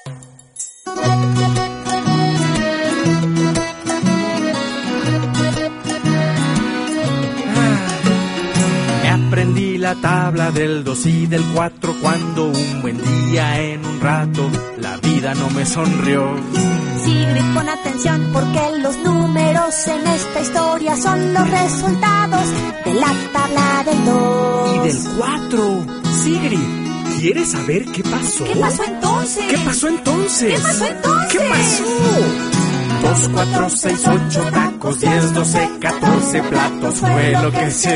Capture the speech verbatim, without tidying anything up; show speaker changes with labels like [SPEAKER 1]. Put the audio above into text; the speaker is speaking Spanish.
[SPEAKER 1] Aprendí la tabla del dos y del cuatro cuando un buen día en un rato la vida no me sonrió.
[SPEAKER 2] Sigrid, pon atención porque los números en esta historia son los resultados de la tabla del dos.
[SPEAKER 1] Y del cuatro. Sigrid, ¿quieres saber qué pasó?
[SPEAKER 2] ¿Qué pasó entonces?
[SPEAKER 1] ¿Qué pasó entonces?
[SPEAKER 2] ¿Qué pasó entonces?
[SPEAKER 1] ¿Qué pasó? Dos, cuatro, seis, ocho tacos, diez, doce, catorce platos fue lo que se